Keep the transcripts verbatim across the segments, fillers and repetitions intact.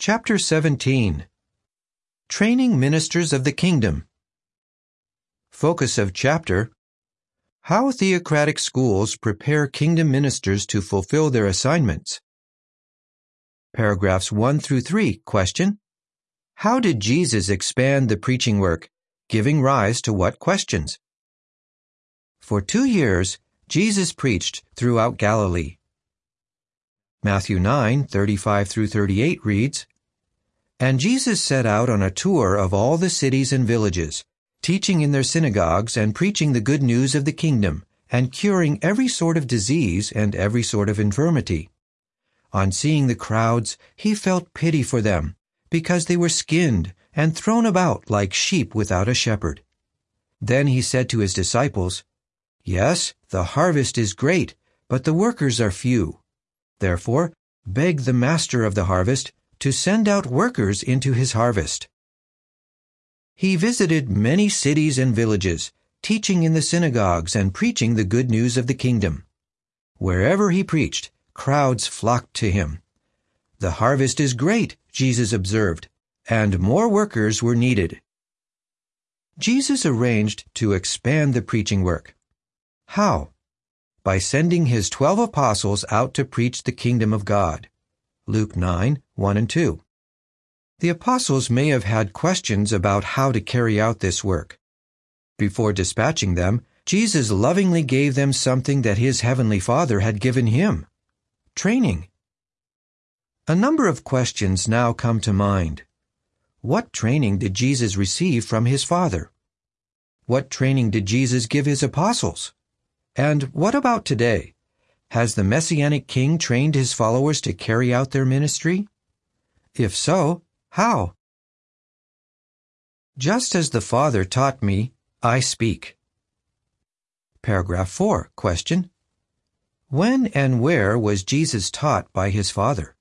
Chapter seventeen. Training Ministers of the Kingdom. Focus of chapter: How theocratic schools prepare kingdom ministers to fulfill their assignments. Paragraphs one through three. Question: How did Jesus expand the preaching work, giving rise to what questions? For two years, Jesus preached throughout Galilee. Matthew nine, thirty-five through thirty-eight reads, "And Jesus set out on a tour of all the cities and villages, teaching in their synagogues and preaching the good news of the kingdom, and curing every sort of disease and every sort of infirmity. On seeing the crowds, he felt pity for them, because they were skinned and thrown about like sheep without a shepherd. Then he said to his disciples, 'Yes, the harvest is great, but the workers are few. Therefore, beg the master of the harvest to send out workers into his harvest.' He visited many cities and villages, teaching in the synagogues and preaching the good news of the kingdom. Wherever he preached, crowds flocked to him. The harvest is great, Jesus observed, and more workers were needed." Jesus arranged to expand the preaching work. How? By sending his twelve apostles out to preach the kingdom of God. Luke nine, one and two. The apostles may have had questions about how to carry out this work. Before dispatching them, Jesus lovingly gave them something that his heavenly Father had given him: training. A number of questions now come to mind. What training did Jesus receive from his Father? What training did Jesus give his apostles? And what about today? Has the Messianic King trained his followers to carry out their ministry? If so, how? Just as the Father taught me, I speak. Paragraph four. Question: When and where was Jesus taught by his Father?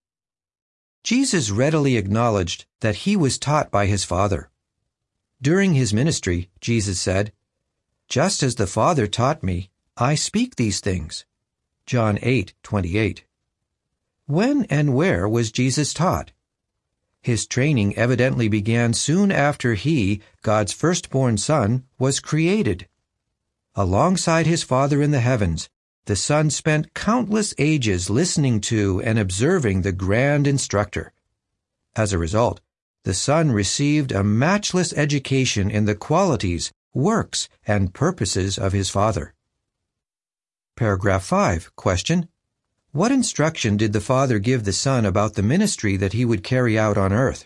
Jesus readily acknowledged that he was taught by his Father. During his ministry, Jesus said, "Just as the Father taught me, I speak these things." John eight, twenty-eight. When and where was Jesus taught? His training evidently began soon after he, God's firstborn Son, was created. Alongside his Father in the heavens, the Son spent countless ages listening to and observing the grand instructor. As a result, the Son received a matchless education in the qualities, works, and purposes of his Father. Paragraph five. Question: What instruction did the Father give the Son about the ministry that he would carry out on earth?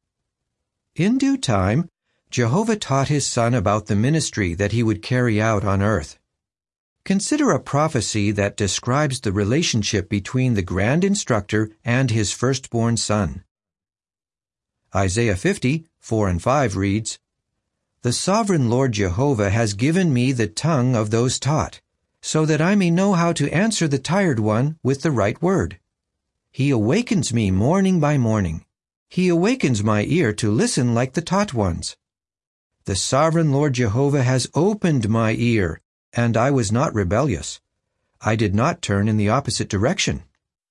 In due time, Jehovah taught his Son about the ministry that he would carry out on earth. Consider a prophecy that describes the relationship between the grand instructor and his firstborn Son. Isaiah fifty, four and five reads, "The sovereign Lord Jehovah has given me the tongue of those taught, so that I may know how to answer the tired one with the right word. He awakens me morning by morning. He awakens my ear to listen like the taught ones. The sovereign Lord Jehovah has opened my ear, and I was not rebellious. I did not turn in the opposite direction."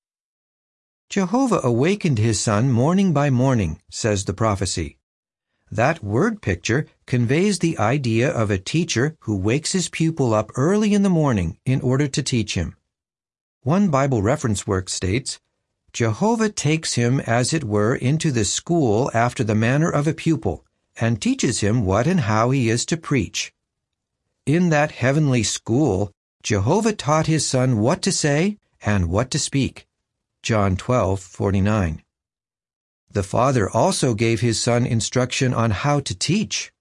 Jehovah awakened his Son morning by morning, says the prophecy. That word picture conveys the idea of a teacher who wakes his pupil up early in the morning in order to teach him. One Bible reference work states, "Jehovah takes him, as it were, into the school after the manner of a pupil, and teaches him what and how he is to preach." In that heavenly school, Jehovah taught his Son what to say and what to speak. John twelve, forty-nine. The Father also gave his Son instruction on how to teach.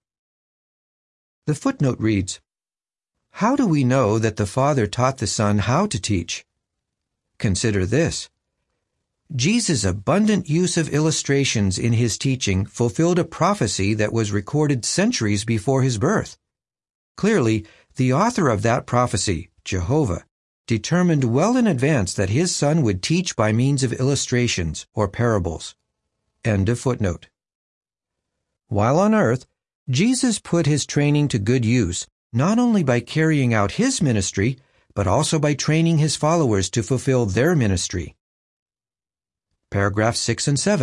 The footnote reads, "How do we know that the Father taught the Son how to teach?" Consider this. Jesus' abundant use of illustrations in his teaching fulfilled a prophecy that was recorded centuries before his birth. Clearly, the author of that prophecy, Jehovah, determined well in advance that his Son would teach by means of illustrations or parables. End of footnote. While on earth, Jesus put his training to good use, not only by carrying out his ministry, but also by training his followers to fulfill their ministry. Paragraphs six and seven.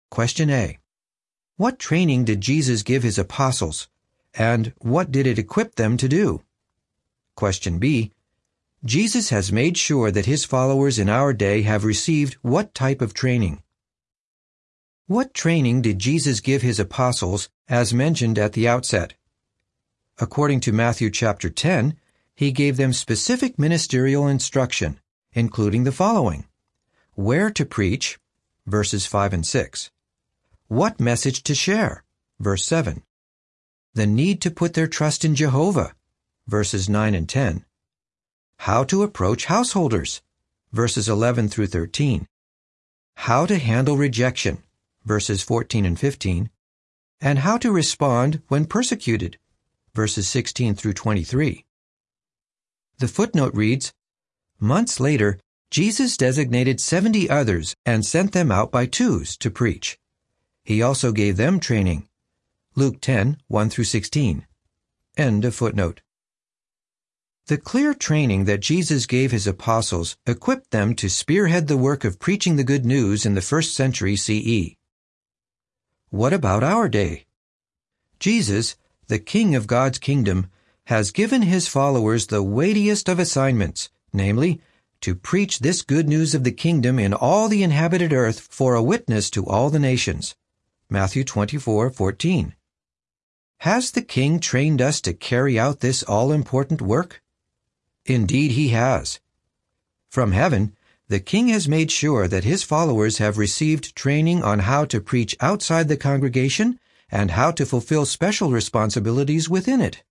Question A. What training did Jesus give his apostles, and what did it equip them to do? Question B. Jesus has made sure that his followers in our day have received what type of training? What training did Jesus give his apostles as mentioned at the outset? According to Matthew chapter ten, he gave them specific ministerial instruction, including the following: where to preach, verses five and six; what message to share, verse seven; the need to put their trust in Jehovah, verses nine and ten; how to approach householders, verses eleven through thirteen; how to handle rejection, verses fourteen and fifteen; and how to respond when persecuted, verses sixteen through twenty-three. The footnote reads, months later, Jesus designated seventy others and sent them out by twos to preach. He also gave them training. Luke ten, one through sixteen. End of footnote. The clear training that Jesus gave his apostles equipped them to spearhead the work of preaching the good news in the first century C E. What about our day? Jesus, the King of God's kingdom, has given his followers the weightiest of assignments, namely, to preach this good news of the kingdom in all the inhabited earth for a witness to all the nations. Matthew twenty-four, fourteen. Has the King trained us to carry out this all-important work? Indeed he has. From heaven, the King has made sure that his followers have received training on how to preach outside the congregation and how to fulfill special responsibilities within it.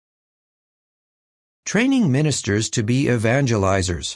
Training ministers to be evangelizers.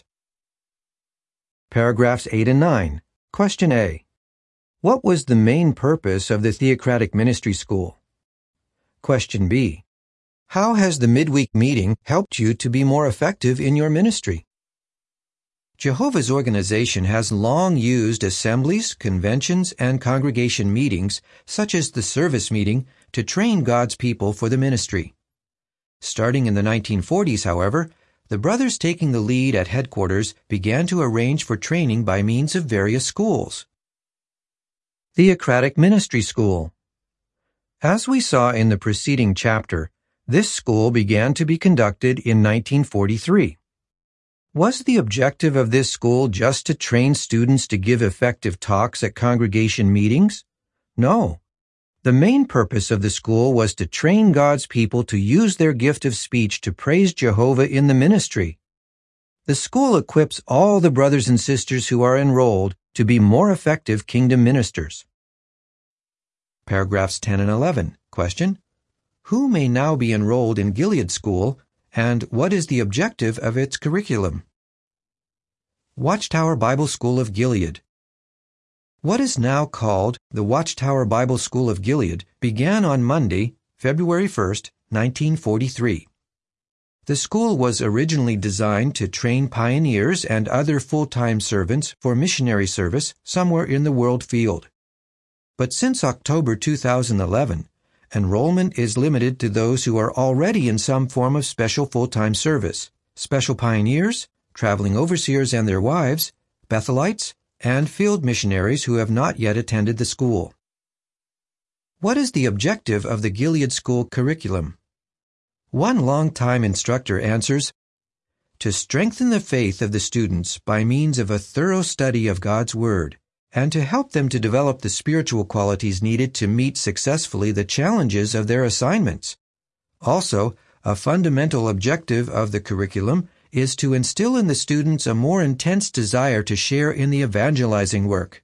Paragraphs eight and nine. Question A. What was the main purpose of the Theocratic Ministry School? Question B. How has the midweek meeting helped you to be more effective in your ministry? Jehovah's organization has long used assemblies, conventions, and congregation meetings, such as the service meeting, to train God's people for the ministry. Starting in the nineteen forties, however, the brothers taking the lead at headquarters began to arrange for training by means of various schools. Theocratic Ministry School. As we saw in the preceding chapter, this school began to be conducted in nineteen forty-three. Was the objective of this school just to train students to give effective talks at congregation meetings? No. The main purpose of the school was to train God's people to use their gift of speech to praise Jehovah in the ministry. The school equips all the brothers and sisters who are enrolled to be more effective kingdom ministers. Paragraphs ten and eleven. Question: who may now be enrolled in Gilead School, and what is the objective of its curriculum? Watchtower Bible School of Gilead. What is now called the Watchtower Bible School of Gilead began on Monday, February first, nineteen forty-three. The school was originally designed to train pioneers and other full-time servants for missionary service somewhere in the world field. But since October two thousand eleven, enrollment is limited to those who are already in some form of special full-time service, special pioneers, traveling overseers and their wives, Bethelites, and field missionaries who have not yet attended the school. What is the objective of the Gilead School curriculum? One long-time instructor answers, to strengthen the faith of the students by means of a thorough study of God's Word, and to help them to develop the spiritual qualities needed to meet successfully the challenges of their assignments. Also, a fundamental objective of the curriculum is to instill in the students a more intense desire to share in the evangelizing work.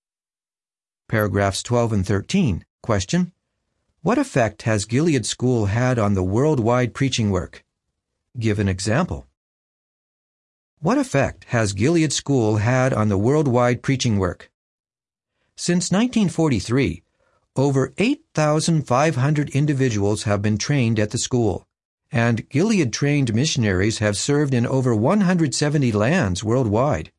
Paragraphs twelve and thirteen. Question: what effect has Gilead School had on the worldwide preaching work? Give an example. What effect has Gilead School had on the worldwide preaching work? Since nineteen forty-three, over eight thousand five hundred individuals have been trained at the school, and Gilead-trained missionaries have served in over one hundred seventy lands worldwide.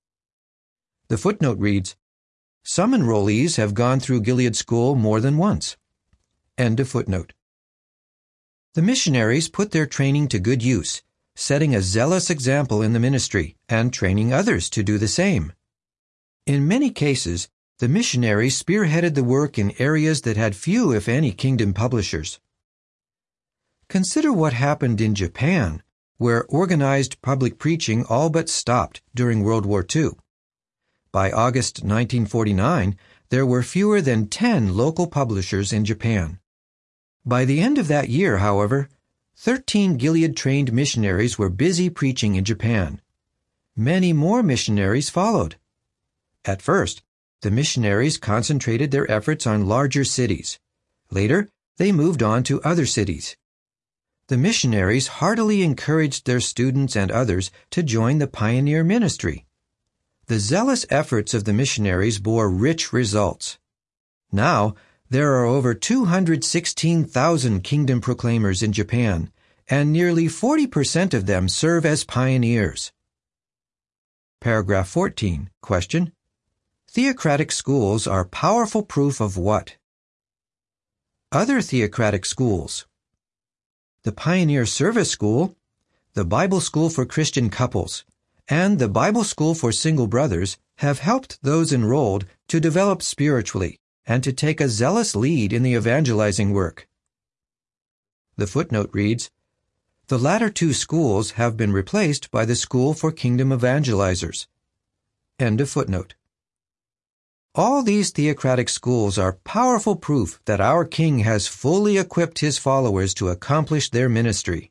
The footnote reads, some enrollees have gone through Gilead School more than once. End of footnote. The missionaries put their training to good use, setting a zealous example in the ministry and training others to do the same. In many cases, The missionaries spearheaded the work in areas that had few, if any, kingdom publishers. Consider what happened in Japan, where organized public preaching all but stopped during World War Two. By August nineteen forty-nine, there were fewer than ten local publishers in Japan. By the end of that year, however, thirteen Gilead-trained missionaries were busy preaching in Japan. Many more missionaries followed. At first, the missionaries concentrated their efforts on larger cities. Later, they moved on to other cities. The missionaries heartily encouraged their students and others to join the pioneer ministry. The zealous efforts of the missionaries bore rich results. Now, there are over two hundred sixteen thousand kingdom proclaimers in Japan, and nearly forty percent of them serve as pioneers. Paragraph fourteen. Question. Theocratic schools are powerful proof of what? Other theocratic schools. The Pioneer Service School, the Bible School for Christian Couples, and the Bible School for Single Brothers have helped those enrolled to develop spiritually and to take a zealous lead in the evangelizing work. The footnote reads, the latter two schools have been replaced by the School for Kingdom Evangelizers. End of footnote. All these theocratic schools are powerful proof that our King has fully equipped his followers to accomplish their ministry.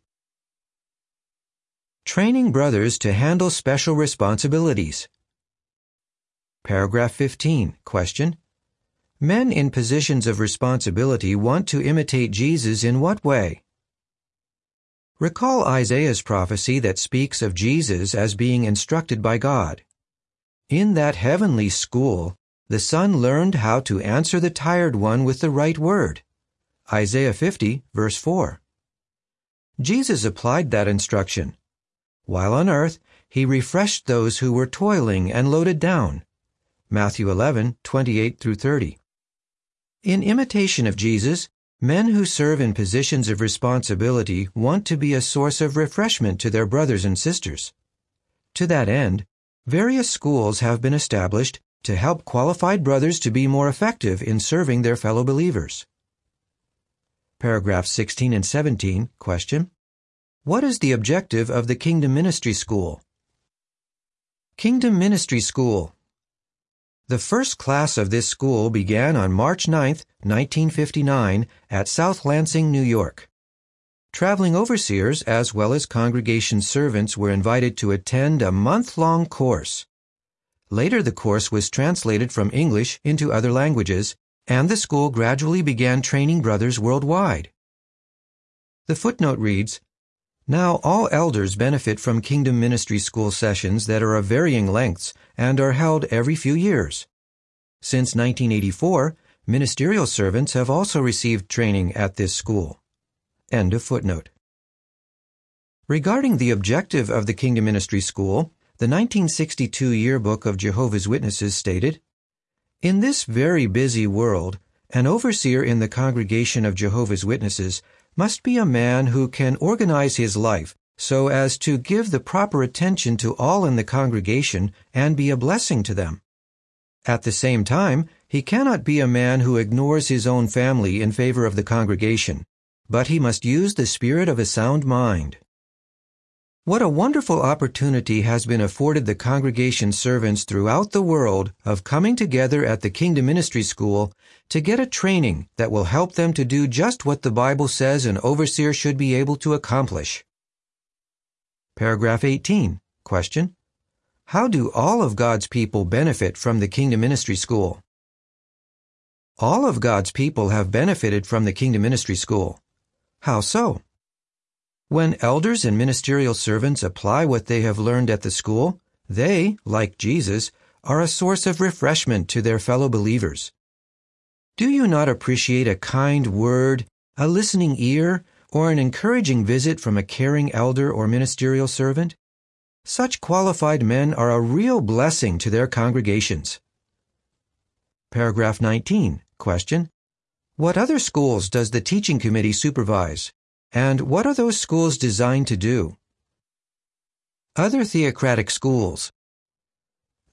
Training brothers to handle special responsibilities. Paragraph fifteen. Question. Men in positions of responsibility want to imitate Jesus in what way? Recall Isaiah's prophecy that speaks of Jesus as being instructed by God. In that heavenly school, the Son learned how to answer the tired one with the right word. Isaiah fifty, verse four. Jesus applied that instruction. While on earth, he refreshed those who were toiling and loaded down. Matthew eleven, twenty-eight through thirty. In imitation of Jesus, men who serve in positions of responsibility want to be a source of refreshment to their brothers and sisters. To that end, various schools have been established to help qualified brothers to be more effective in serving their fellow believers. Paragraphs sixteen and seventeen. Question. What is the objective of the Kingdom Ministry School? Kingdom Ministry School. The first class of this school began on March ninth, nineteen fifty-nine, at South Lansing, New York. Traveling overseers as well as congregation servants were invited to attend a month-long course. Later the course was translated from English into other languages, and the school gradually began training brothers worldwide. The footnote reads, now all elders benefit from Kingdom Ministry School sessions that are of varying lengths and are held every few years. Since nineteen eighty-four, ministerial servants have also received training at this school. End of footnote. Regarding the objective of the Kingdom Ministry School, the nineteen sixty-two Yearbook of Jehovah's Witnesses stated, in this very busy world, an overseer in the congregation of Jehovah's Witnesses must be a man who can organize his life so as to give the proper attention to all in the congregation and be a blessing to them. At the same time, he cannot be a man who ignores his own family in favor of the congregation, but he must use the spirit of a sound mind. What a wonderful opportunity has been afforded the congregation servants throughout the world of coming together at the Kingdom Ministry School to get a training that will help them to do just what the Bible says an overseer should be able to accomplish. Paragraph eighteen. Question. How do all of God's people benefit from the Kingdom Ministry School? All of God's people have benefited from the Kingdom Ministry School. How so? When elders and ministerial servants apply what they have learned at the school, they, like Jesus, are a source of refreshment to their fellow believers. Do you not appreciate a kind word, a listening ear, or an encouraging visit from a caring elder or ministerial servant? Such qualified men are a real blessing to their congregations. Paragraph nineteen. Question. What other schools does the teaching committee supervise? And what are those schools designed to do? Other theocratic schools.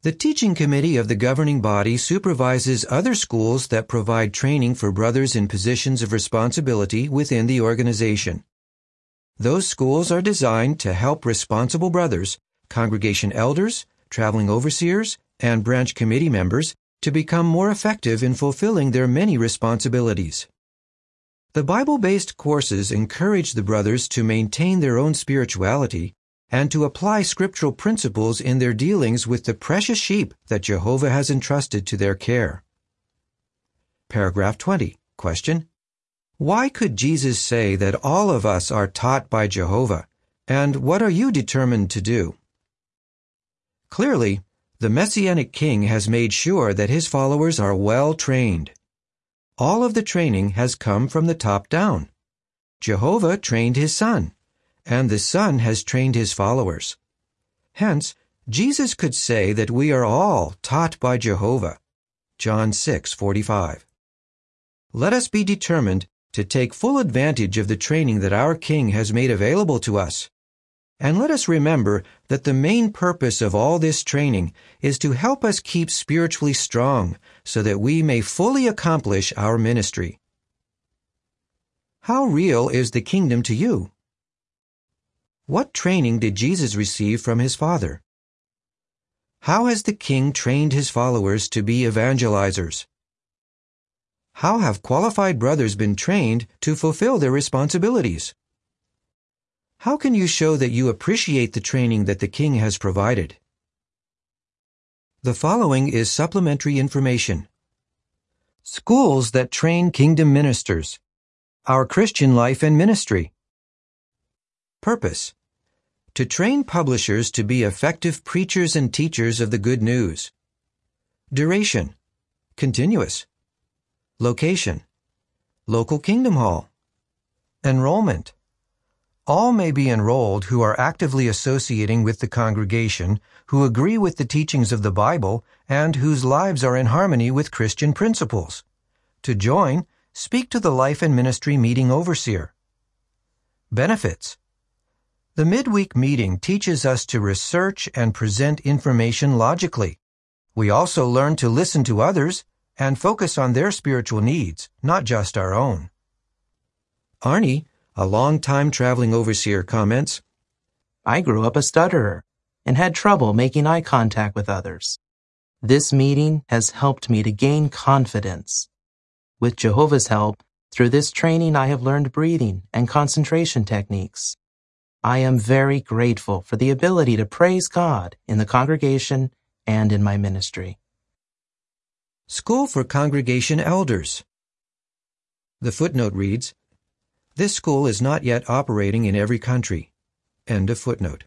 The teaching committee of the governing body supervises other schools that provide training for brothers in positions of responsibility within the organization. Those schools are designed to help responsible brothers, congregation elders, traveling overseers, and branch committee members to become more effective in fulfilling their many responsibilities. The Bible-based courses encourage the brothers to maintain their own spirituality and to apply scriptural principles in their dealings with the precious sheep that Jehovah has entrusted to their care. Paragraph twenty. Question. Why could Jesus say that all of us are taught by Jehovah, and what are you determined to do? Clearly, the Messianic King has made sure that his followers are well trained. All of the training has come from the top down. Jehovah trained his Son, and the Son has trained his followers. Hence, Jesus could say that we are all taught by Jehovah. John six forty-five. Let us be determined to take full advantage of the training that our King has made available to us. And let us remember that the main purpose of all this training is to help us keep spiritually strong so that we may fully accomplish our ministry. How real is the kingdom to you? What training did Jesus receive from his Father? How has the King trained his followers to be evangelizers? How have qualified brothers been trained to fulfill their responsibilities? How can you show that you appreciate the training that the King has provided? The following is supplementary information. Schools that train kingdom ministers. Our Christian life and ministry. Purpose. To train publishers to be effective preachers and teachers of the good news. Duration. Continuous. Location. Local Kingdom Hall. Enrollment. All may be enrolled who are actively associating with the congregation, who agree with the teachings of the Bible, and whose lives are in harmony with Christian principles. To join, speak to the Life and Ministry Meeting Overseer. Benefits. The midweek meeting teaches us to research and present information logically. We also learn to listen to others and focus on their spiritual needs, not just our own. Arnie, a long-time traveling overseer, comments, I grew up a stutterer and had trouble making eye contact with others. This meeting has helped me to gain confidence. With Jehovah's help, through this training I have learned breathing and concentration techniques. I am very grateful for the ability to praise God in the congregation and in my ministry. School for Congregation Elders. The footnote reads, this school is not yet operating in every country. End of footnote.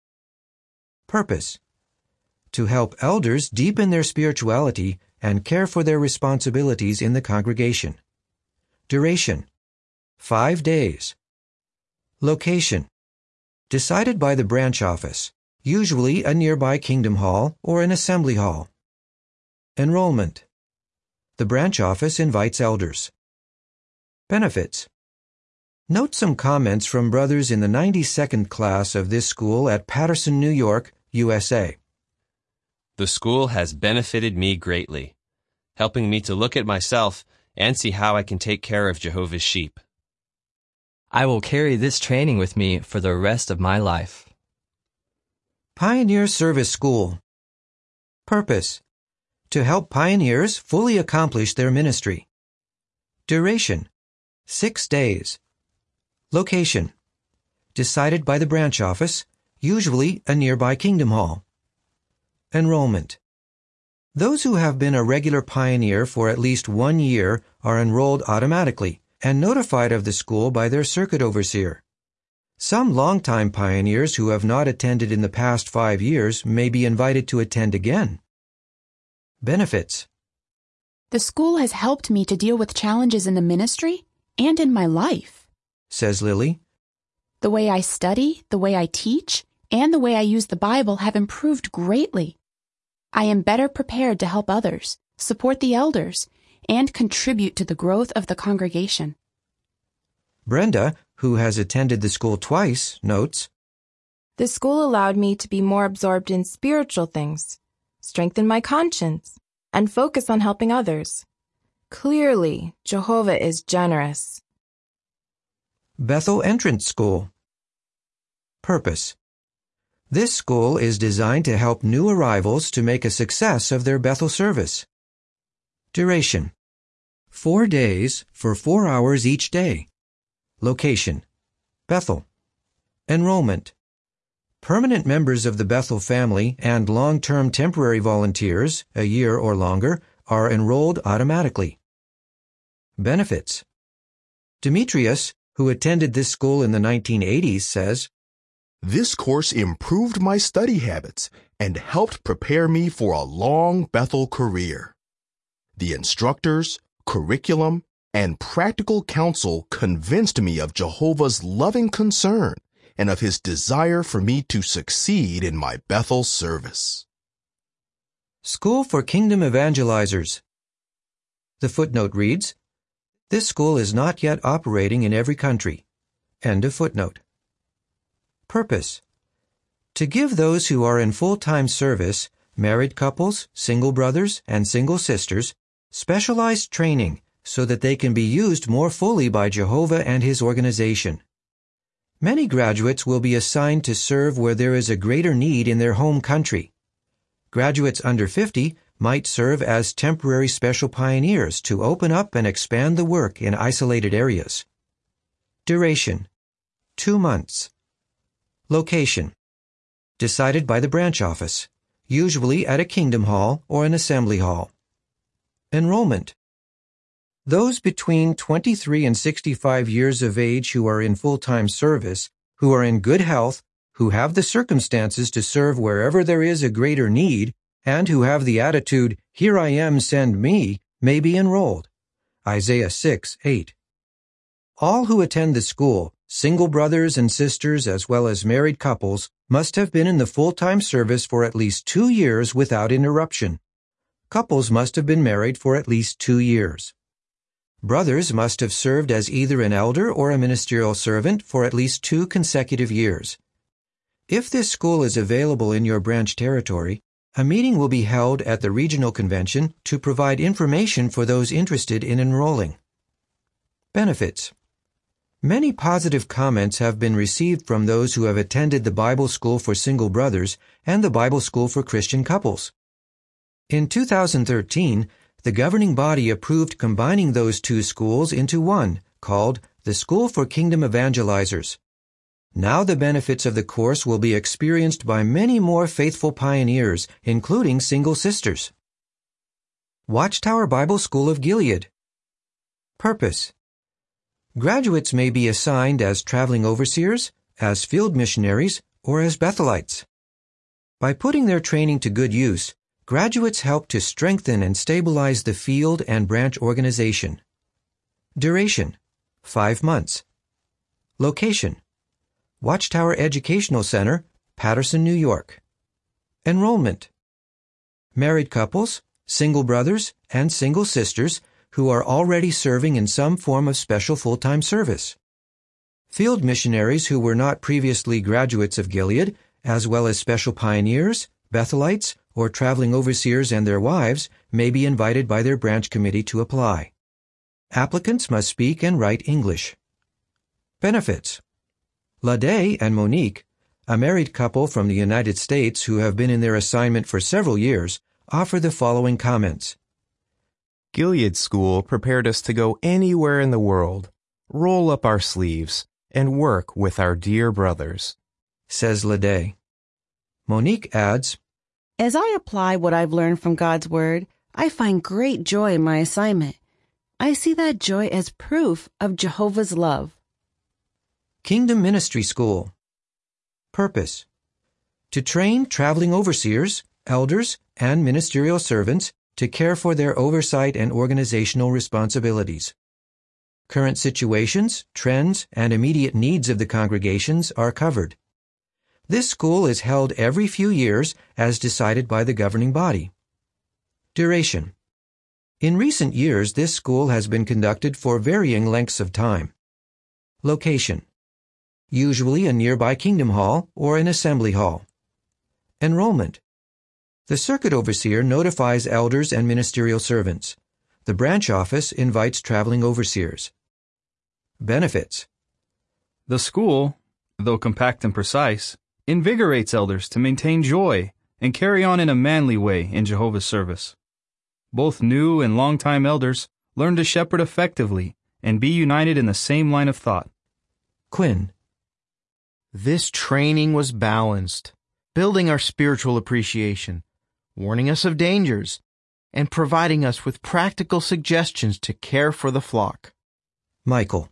Purpose. To help elders deepen their spirituality and care for their responsibilities in the congregation. Duration. Five days. Location. Decided by the branch office, usually a nearby Kingdom Hall or an assembly hall. Enrollment. The branch office invites elders. Benefits. Note some comments from brothers in the ninety-second class of this school at Patterson, New York, U S A. The school has benefited me greatly, helping me to look at myself and see how I can take care of Jehovah's sheep. I will carry this training with me for the rest of my life. Pioneer Service School. Purpose. To help pioneers fully accomplish their ministry. Duration. Six days. Location. Decided by the branch office, usually a nearby Kingdom Hall. Enrollment. Those who have been a regular pioneer for at least one year are enrolled automatically and notified of the school by their circuit overseer. Some longtime pioneers who have not attended in the past five years may be invited to attend again. Benefits. The school has helped me to deal with challenges in the ministry and in my life, says Lily. The way I study, the way I teach, and the way I use the Bible have improved greatly. I am better prepared to help others, support the elders, and contribute to the growth of the congregation. Brenda, who has attended the school twice, notes, The school allowed me to be more absorbed in spiritual things, strengthen my conscience, and focus on helping others. Clearly, Jehovah is generous. Bethel Entrance School. Purpose. This school is designed to help new arrivals to make a success of their Bethel service. Duration. Four days for four hours each day. Location. Bethel. Enrollment. Permanent members of the Bethel family and long-term temporary volunteers, a year or longer, are enrolled automatically. Benefits. Demetrius, who attended this school in the nineteen eighties, says, "This course improved my study habits and helped prepare me for a long Bethel career. The instructors, curriculum, and practical counsel convinced me of Jehovah's loving concern and of his desire for me to succeed in my Bethel service." School for Kingdom Evangelizers. The footnote reads, "This school is not yet operating in every country." End of footnote. Purpose. To give those who are in full-time service, married couples, single brothers, and single sisters, specialized training so that they can be used more fully by Jehovah and his organization. Many graduates will be assigned to serve where there is a greater need in their home country. Graduates under fifty might serve as temporary special pioneers to open up and expand the work in isolated areas. Duration. Two months. Location. Decided by the branch office, usually at a Kingdom Hall or an Assembly Hall. Enrollment. Those between twenty-three and sixty-five years of age who are in full-time service, who are in good health, who have the circumstances to serve wherever there is a greater need, and who have the attitude, "Here I am, send me," may be enrolled. Isaiah six eight. All who attend the school, single brothers and sisters as well as married couples, must have been in the full-time service for at least two years without interruption. Couples must have been married for at least two years. Brothers must have served as either an elder or a ministerial servant for at least two consecutive years. If this school is available in your branch territory, a meeting will be held at the regional convention to provide information for those interested in enrolling. Benefits. Many positive comments have been received from those who have attended the Bible School for Single Brothers and the Bible School for Christian Couples. In two thousand thirteen, the governing body approved combining those two schools into one, called the School for Kingdom Evangelizers. Now the benefits of the course will be experienced by many more faithful pioneers, including single sisters. Watchtower Bible School of Gilead. Purpose. Graduates may be assigned as traveling overseers, as field missionaries, or as Bethelites. By putting their training to good use, graduates help to strengthen and stabilize the field and branch organization. Duration. Five months. Location. Watchtower Educational Center, Patterson, New York. Enrollment. Married couples, single brothers, and single sisters who are already serving in some form of special full-time service. Field missionaries who were not previously graduates of Gilead, as well as special pioneers, Bethelites, or traveling overseers and their wives may be invited by their branch committee to apply. Applicants must speak and write English. Benefits. Lade and Monique, a married couple from the United States who have been in their assignment for several years, offer the following comments. Gilead School prepared us to go anywhere in the world, roll up our sleeves, and work with our dear brothers, says Lade. Monique adds, As I apply what I've learned from God's Word, I find great joy in my assignment. I see that joy as proof of Jehovah's love. Kingdom Ministry School. Purpose. To train traveling overseers, elders, and ministerial servants to care for their oversight and organizational responsibilities. Current situations, trends, and immediate needs of the congregations are covered. This school is held every few years as decided by the governing body. Duration. In recent years, this school has been conducted for varying lengths of time. Location. Usually a nearby Kingdom Hall or an Assembly Hall. Enrollment. The circuit overseer notifies elders and ministerial servants. The branch office invites traveling overseers. Benefits. The school, though compact and precise, invigorates elders to maintain joy and carry on in a manly way in Jehovah's service. Both new and long-time elders learn to shepherd effectively and be united in the same line of thought. Quinn. This training was balanced, building our spiritual appreciation, warning us of dangers, and providing us with practical suggestions to care for the flock. Michael.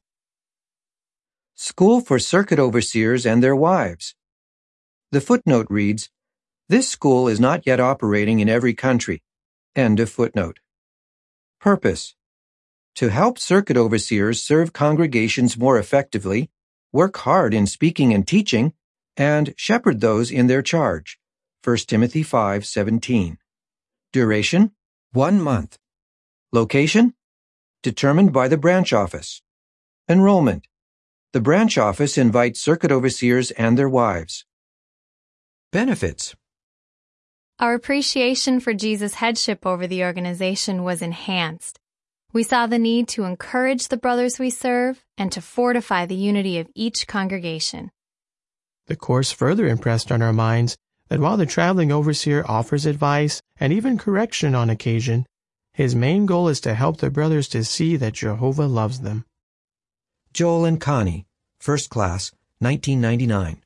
School for circuit overseers and their wives. The footnote reads, "This school is not yet operating in every country." End of footnote. Purpose. To help circuit overseers serve congregations more effectively, work hard in speaking and teaching, and shepherd those in their charge. First Timothy five seventeen. Duration, one month. Location, determined by the branch office. Enrollment. The branch office invites circuit overseers and their wives. Benefits. Our appreciation for Jesus' headship over the organization was enhanced. We saw the need to encourage the brothers we serve and to fortify the unity of each congregation. The course further impressed on our minds that while the traveling overseer offers advice and even correction on occasion, his main goal is to help the brothers to see that Jehovah loves them. Joel and Connie, First Class, nineteen ninety-nine.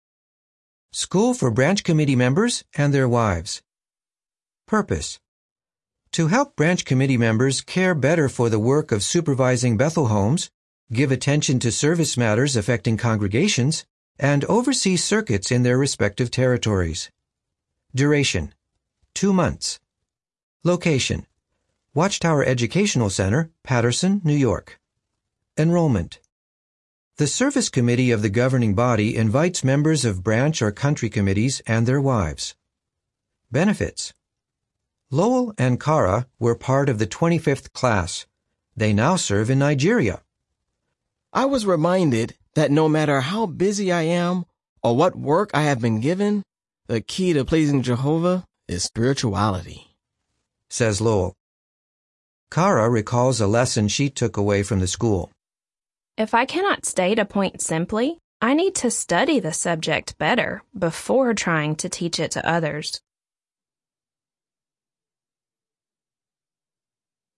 School for branch committee members and their wives. Purpose. To help branch committee members care better for the work of supervising Bethel homes, give attention to service matters affecting congregations, and oversee circuits in their respective territories. Duration, two months. Location, Watchtower Educational Center, Patterson, New York. Enrollment. The service committee of the governing body invites members of branch or country committees and their wives. Benefits. Lowell and Kara were part of the twenty-fifth class. They now serve in Nigeria. I was reminded that no matter how busy I am or what work I have been given, the key to pleasing Jehovah is spirituality, says Lowell. Kara recalls a lesson she took away from the school. If I cannot state a point simply, I need to study the subject better before trying to teach it to others.